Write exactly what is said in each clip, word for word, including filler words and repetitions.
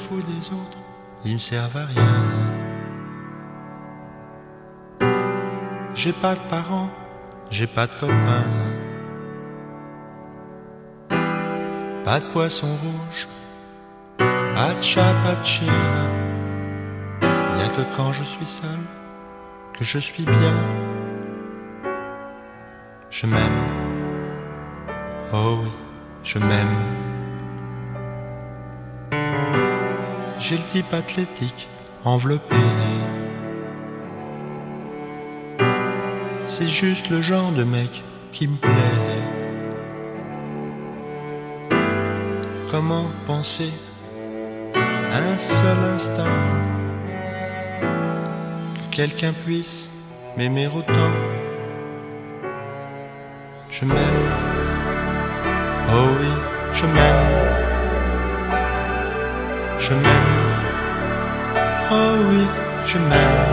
fous des autres, ils me servent à rien. J'ai pas de parents, j'ai pas de copains, pas de poisson rouge, pas de chat, pas de chien. Rien que quand je suis seul, que je suis bien. Je m'aime, oh oui, je m'aime. J'ai le type athlétique, enveloppé. C'est juste le genre de mec qui me plaît. Comment penser un seul instant que quelqu'un puisse m'aimer autant? Je m'aime, oh oui, je m'aime. Je m'aime, oh oui, je m'aime.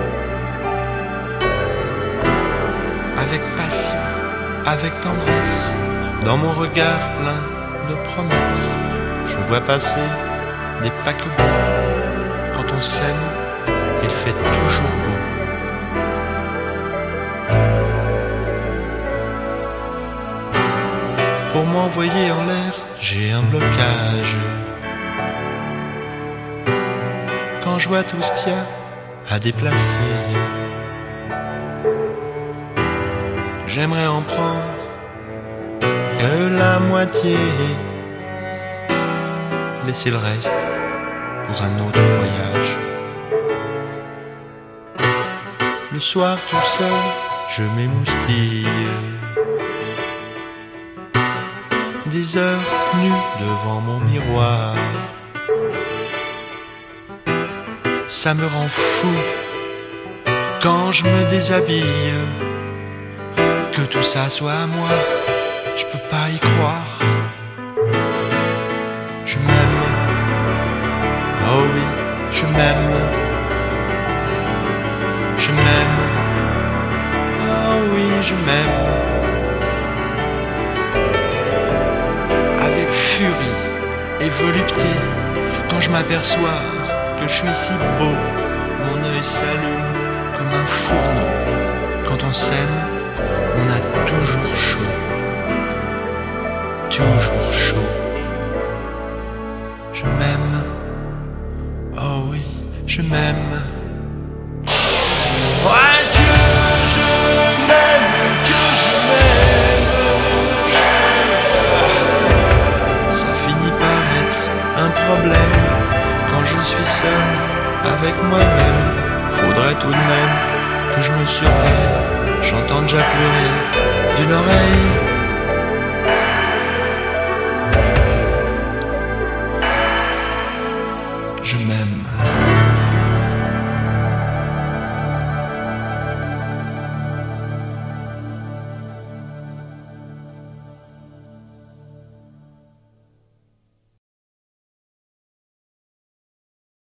Avec passion, avec tendresse, dans mon regard plein de promesses, je vois passer des paquebots. Quand on s'aime, il fait toujours beau. Pour m'envoyer en l'air, j'ai un blocage. Quand je vois tout ce qu'il y a à déplacer, j'aimerais en prendre que la moitié, laisser le reste pour un autre voyage. Le soir tout seul, je m'émoustille, des heures nues devant mon miroir. Ça me rend fou quand je me déshabille, que tout ça soit à moi, je peux pas y croire. Je m'aime, oh oui, je m'aime. Je m'aime, oh oui, je m'aime. Avec furie et volupté, quand je m'aperçois que je suis si beau, mon œil s'allume comme un fourneau. Quand on s'aime, on a toujours chaud, toujours chaud. Je m'aime, oh oui, je m'aime. Ouais, que je m'aime, que je m'aime. Ça finit par être un problème. Quand je suis seul avec moi-même, faudrait tout de même que je me surveille. J'entends déjà pleurer d'une oreille